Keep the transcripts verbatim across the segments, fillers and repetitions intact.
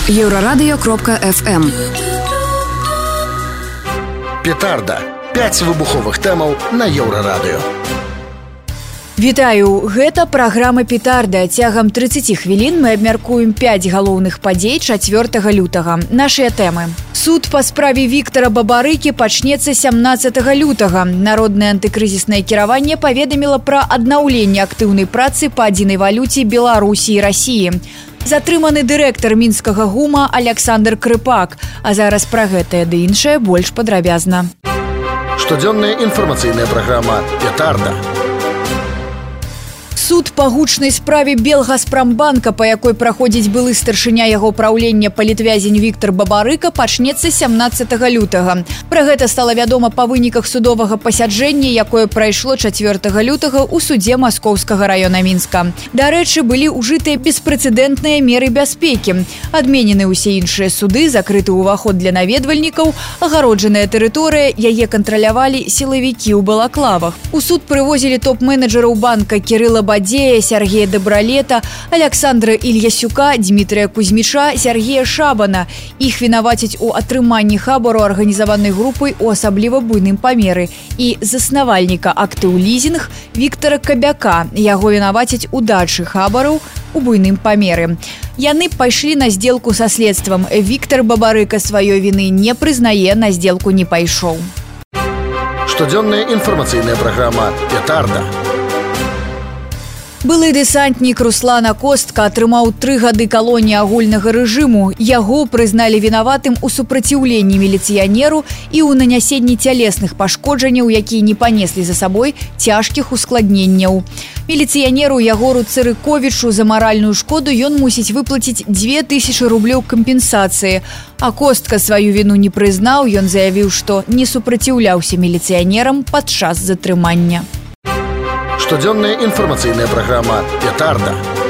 Еврорадио кропка эф эм. Петарда. пяць выбуховых тэмаў на Еўрарадыё. Вітаю, гэта праграма «Петарда». Цягам трыццаць хвілін мы абмяркуем пяць галоўных падзей чацвёртага лютага. Нашыя тэмы. Суд па справе Віктара Бабарыкі пачнецца сямнаццатага лютага. Народнае антыкрызіснае кіраванне паведаміла пра аднаўленне актыўнай працы па адзінай валюце Беларусі і Расіі. Затрыманы дырэктар мінскага гума Александр Крыпак. А зараз пра гэтае ды іншае больш падрабязна. Штодзённая інфармацыйная праграма «Петарда». Суд па гучнай справе Белгазпрамбанка, па якой праходзіць былы старшыня яго праўлення палітвязень Віктар Бабарыка, пачнецца сямнаццатага лютага. Пра гэта стала вядома па выніках судовага пасяджэння, якое прайшло чацвёртага лютага ў судзе Маскоўскага раёна Мінска. Дарэчы, былі ўжытыя беспрэцэдэнтныя меры бяспекі. Адменены ўсе іншыя суды, закрыты ўваход для наведвальнікаў, агароджаная тэрыторыя, яе кантралявалі сілавікі ў балаклавах. У суд прывозілі топ-менеджераў банка Кірыла Бадзея, Сергея Дабралета, Александра Ільясюка, Дмітрия Кузьміча, Сергея Шабана. Іх вінавацяць у атрыманні хабару арганізаванай групай у асабліва буйным памеры і заснавальніка «Актыў лізінг» Віктара Кабяка. Яго вінавацяць у дачы хабараў у буйным памеры. Яны пайшлі на сделку са следствам. Віктар Бабарыка сваёй віны не прызнае, на сделку не пайшоў. Штодзённая інфармацыйная праграма «Петарда». Былы дэсантнік Руслана Костка атрымаў тры гады калоніі агульнага рэжыму. Яго прызналі вінаватым у супраціўленні міліцыянеру і ў нанясенні цялесных пашкоджанняў, якія не панеслі за сабой цяжкіх ускладненняў. Міліцыянеру Ягору Цырыковічу за маральную шкоду ён мусіць выплаціць дзве тысячы рублёў кампенсацыі. А Костка сваю віну не прызнаў, ён заявіў, што не супраціўляўся міліцыянерам падчас затрымання. Штодзённая інфармацыйная праграма «Петарда».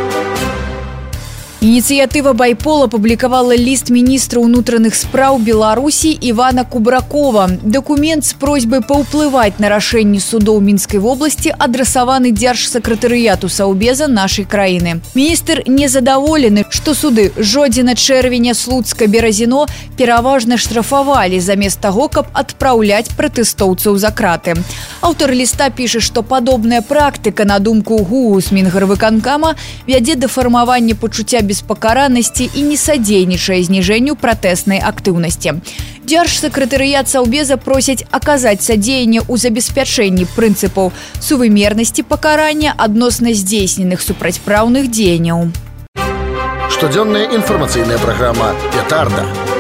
Ініцыятыва «Байпол» апублікавала ліст міністра ўнутраных спраў Беларусі Івана Кубракова. Дакумент з просьбай паўплываць на рашэнні судоў Мінскай вобласці адрасаваны дзяржсакратарыяту Саўбеза нашай краіны. Міністр незадаволены, што суды Жодзіна, Чэрвеня, Слуцка, Беразіно пераважна штрафавалі замест таго, каб адпраўляць пратэстоўцаў за краты. Аўтар ліста піша, што падобная практыка, на думку ГУ з Мінгарвыканкама, вядзе да фармавання пачуцця беспакаранасці і не садзейнічае зніжэнню пратэснай актыўнасці. Дзяржсакратарыят Саўбеза просяць аказаць садзеянне ў забеспячэнні прынцыпаў сувымернасці пакарання адносна здзейсненых супрацьпраўных дзеянняў. Штодзённая інфармацыйная праграма «Петарда».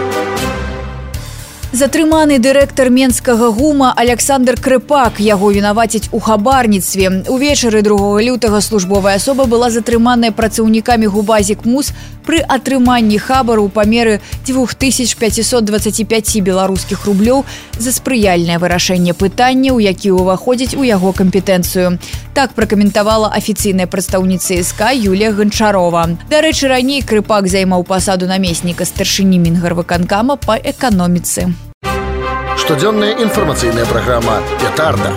Затрыманы дырэктар Менскага гума Александр Крыпак. Яго вінавацяць у хабарніцтве. Увечары другога лютага службовая асоба была затрыманая працаўнікамі губазік МУС пры атрыманні хабару ў памеры дзве тысячы пяцьсот дваццаць пяць беларускіх рублёў за спрыяльнае вырашэнне пытання, у які ўваходзяць у яго кампетэнцыю. Так пракаментавала афіцыйная прадстаўніца СК Юлія Ганчарова. Дарэчы, раней Крыпак займаў пасаду намесніка старшыні Мінгарвыканкама па эканоміцы. Штодзённая інфармацыйная праграма «Петарда».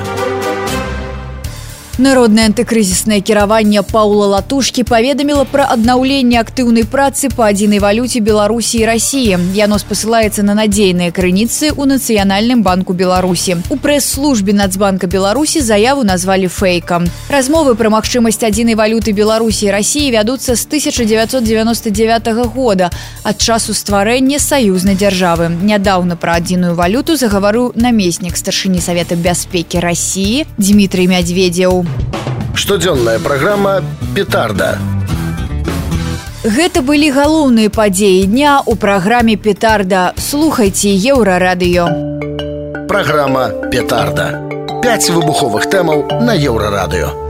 Народнае антыкрызіснае кіраванне Паўла Латушкі паведаміла пра аднаўленне актыўнай працы па адзінай валюце Беларусі і Расіі. Яно спасылаецца на надзейныя крыніцы ў Нацыянальным банку Беларусі. У прэс-службе Нацбанка Беларусі заяву назвалі фэйкам. Размовы пра магчымасць адзінай валюты Беларусі і Расіі вядуцца з тысяча дзевяцьсот дзевяноста дзевятага года, ад часу стварэння саюзнай дзяржавы. Нядаўна пра адзіную валюту загаварыў намеснік старшыні Савета бяспекі Расіі Дмітрий Мядзведзеў. Штодзённая праграма «Петарда». Гэта былі галоўныя падзеі дня ў праграме «Петарда». Слухайце Еўрарадыё. Праграма «Петарда». пяць выбуховых тэмаў на Еўрарадыё.